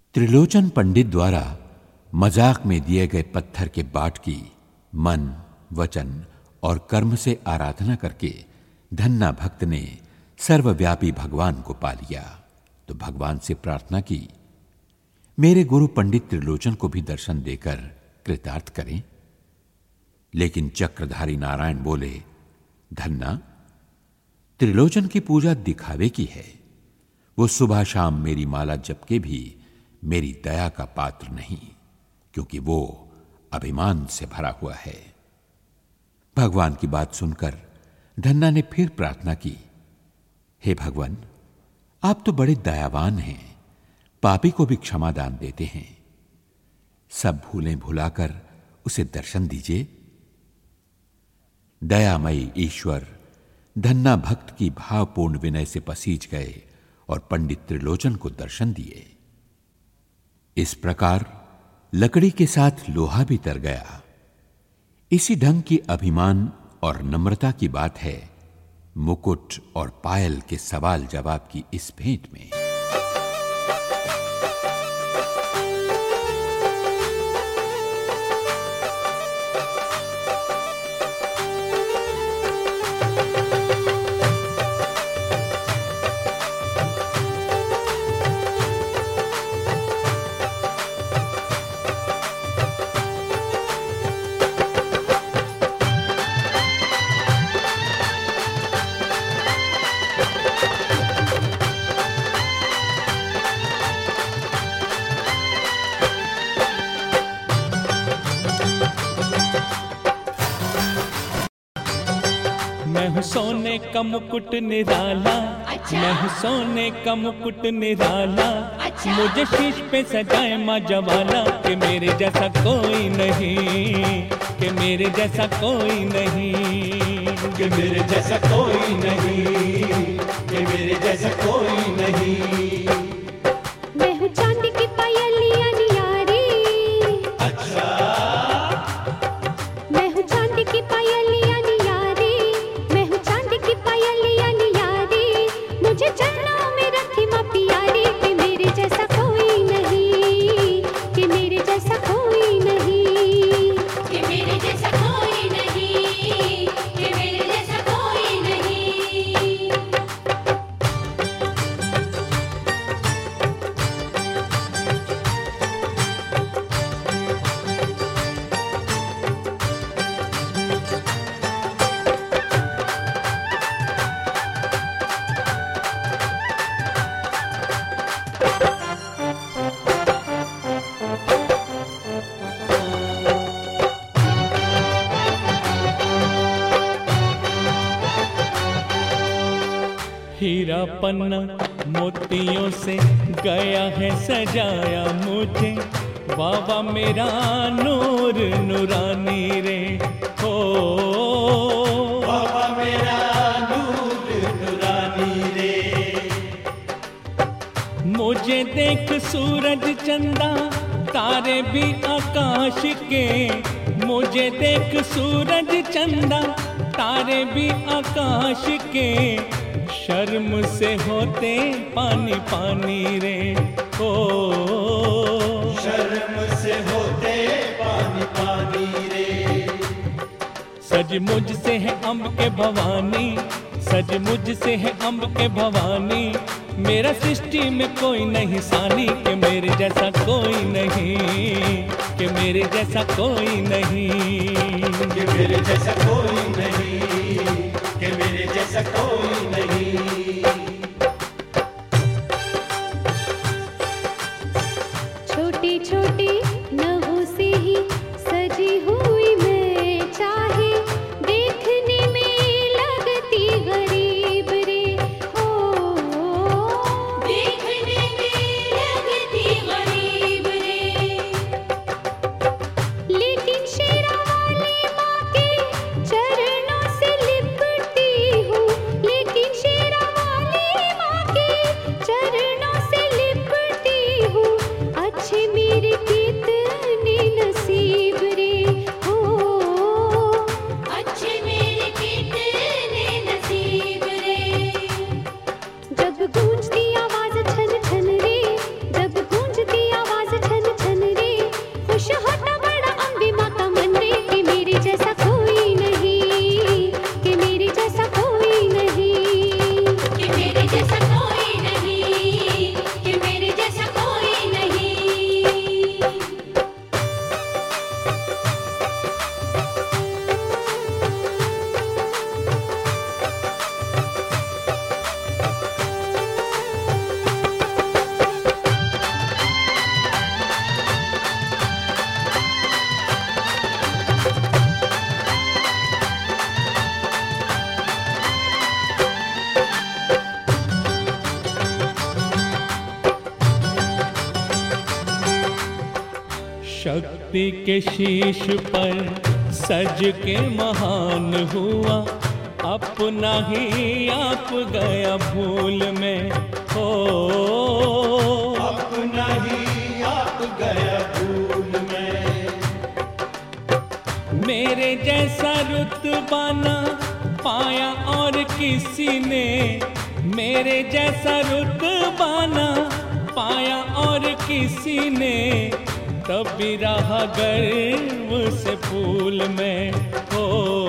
त्रिलोचन पंडित द्वारा मजाक में दिए गए पत्थर के बाट की मन, वचन और कर्म से आराधना करके धन्ना भक्त ने सर्वव्यापी भगवान को पा लिया तो भगवान से प्रार्थना की, मेरे गुरु पंडित त्रिलोचन को भी दर्शन देकर कृतार्थ करें। लेकिन चक्रधारी नारायण बोले, धन्ना, त्रिलोचन की पूजा दिखावे की है। वो सुबह शाम मेरी माला जप के भी मेरी दया का पात्र नहीं, क्योंकि वो अभिमान से भरा हुआ है। भगवान की बात सुनकर धन्ना ने फिर प्रार्थना की, हे भगवान, आप तो बड़े दयावान हैं, पापी को भी क्षमा दान देते हैं। सब भूलें भुलाकर उसे दर्शन दीजिए। दयामयी ईश्वर धन्ना भक्त की भावपूर्ण विनय से पसीज गए और पंडित त्रिलोचन को दर्शन दिए। इस प्रकार लकड़ी के साथ लोहा भी तर गया। इसी ढंग की अभिमान और नम्रता की बात है मुकुट और पायल के सवाल जवाब की इस भेंट में। मैं हूँ सोने का मुकुट निराला, मैं हूँ सोने का मुकुट निराला। मुझे शीश पे सजाए माँ जवाला, कि मेरे जैसा कोई नहीं, कि मेरे जैसा कोई नहीं, कि मेरे जैसा कोई नहीं, कि मेरे जैसा कोई नहीं। मैं हूँ चांदी की पायलिया नियारी, अच्छा, मैं हूँ चांदी की पायलिया नियारी, मैं हूँ चांदी की पायलिया नियारी। मुझे चरणों में रखी माँ प्यारी, कि मेरे जैसा कोई नहीं, कि मेरे जैसा कोई नहीं, कि मेरे जैसा कोई नहीं, कि मेरे जैसा कोई नहीं। हीरा पन्ना मोतियों से गया है सजाया मुझे, बाबा मेरा नूर नूरानी रे हो, बाबा मेरा नूर नूरानी रे। मुझे देख सूरज चंदा तारे भी आकाश के, मुझे देख सूरज चंदा तारे भी आकाश के। शर्म से होते पानी पानी रे ओ, शर्म से होते पानी पानी रे। सज मुझ से है अम्ब के भवानी, सज मुझ से है अम्ब के भवानी। मेरा सृष्टि में कोई नहीं सानी, कि मेरे जैसा कोई नहीं, कि मेरे जैसा कोई नहीं, कि मेरे जैसा कोई नहीं, कि मेरे जैसा कोई नहीं। छोटी छोटी नभों से ही सजी हुई मैं, चाहे देखने में लगती गरीब रे ओ, देखने में लगती गरीब रे। लेकिन शेरा वाली माँ के चरण शक्ति के शीश पर सज के महान हुआ, अपना ही आप गया भूल में हो, अपना ही आप गया भूल में। मेरे जैसा रुतबा न पाया और किसी ने, मेरे जैसा रुतबा न पाया और किसी ने, तभी रहा गर्व से फूल में हो,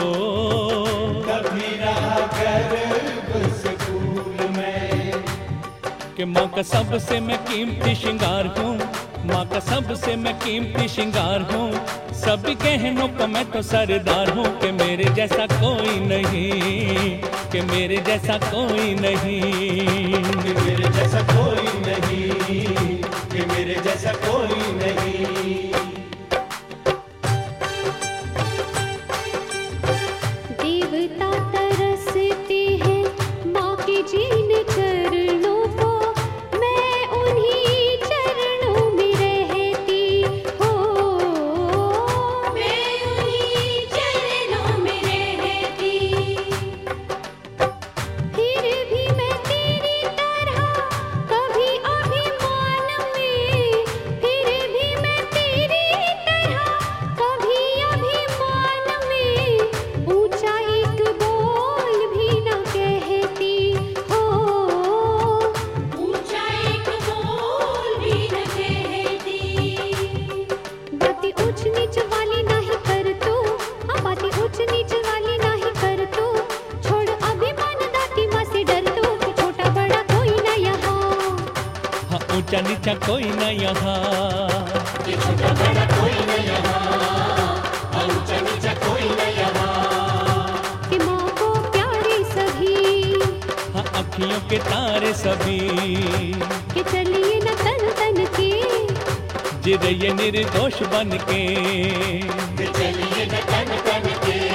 कभी रहा गर्व से फूल में। कि माँ का सबसे मैं कीमती श्रृंगार हूँ, माँ का सबसे मैं कीमती श्रृंगार हूँ, सभी गहनों का मैं तो सरदार हूँ। कि मेरे जैसा कोई नहीं, कि मेरे जैसा कोई नहीं, कि मेरे जैसा कोई नहीं, कि मेरे जैसा कोई नहीं। देवता तरसते हैं माँ के जीन चरणों को, मैं उन्हीं चरणों में रहती हो, मैं उन्हीं चरणों में रहती। फिर भी मैं तेरी तरह कभी अभिमान में, फिर भी मैं तेरी तरह कभी अभिमान में ऊंचा एक बोल भी न कहती हो, ऊंचा एक बोल भी न कहती। बातें ऊंच नीच वाली नहीं कर तू, हाँ बातें ऊंच नीच वाली नहीं कर तू, छोड़ अभिमान दाती माँ से डर तू, कि छोटा बड़ा कोई न यहाँ, हाँ ऊंचा नीचा कोई न यहाँ, कि छोटा बड़ा कोई न यहाँ, और ऊंचा नीचा कोई न यहाँ। कि माँ को प्यारे सभी, हाँ अखियों के तारे सभी, कि चलिए न तन तन के, जिरे ये निर्दोष बन के, कि चलिए न तन तन के,